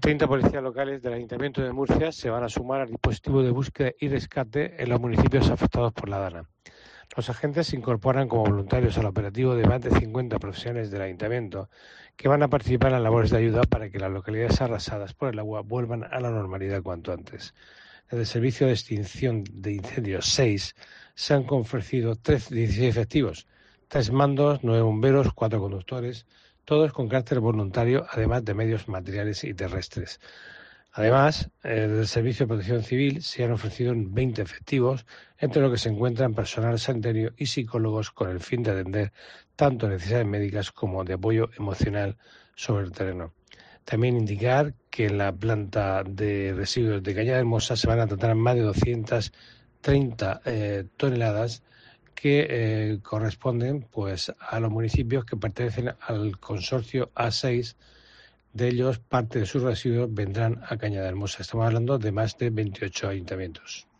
30 policías locales del Ayuntamiento de Murcia se van a sumar al dispositivo de búsqueda y rescate en los municipios afectados por la dana. Los agentes se incorporan como voluntarios al operativo de más de 50 profesionales del Ayuntamiento que van a participar en las labores de ayuda para que las localidades arrasadas por el agua vuelvan a la normalidad cuanto antes. Desde el Servicio de Extinción de Incendios 6 se han ofrecido 16 efectivos, 3 mandos, 9 bomberos, 4 conductores, todos con carácter voluntario, además de medios materiales y terrestres. Además, desde el Servicio de Protección Civil se han ofrecido 20 efectivos, entre los que se encuentran personal sanitario y psicólogos con el fin de atender tanto necesidades médicas como de apoyo emocional sobre el terreno. También indicar que en la planta de residuos de Cañada Hermosa se van a tratar más de 230 toneladas que corresponden pues a los municipios que pertenecen al consorcio A6. De ellos, parte de sus residuos vendrán a Cañada Hermosa. Estamos hablando de más de 28 ayuntamientos.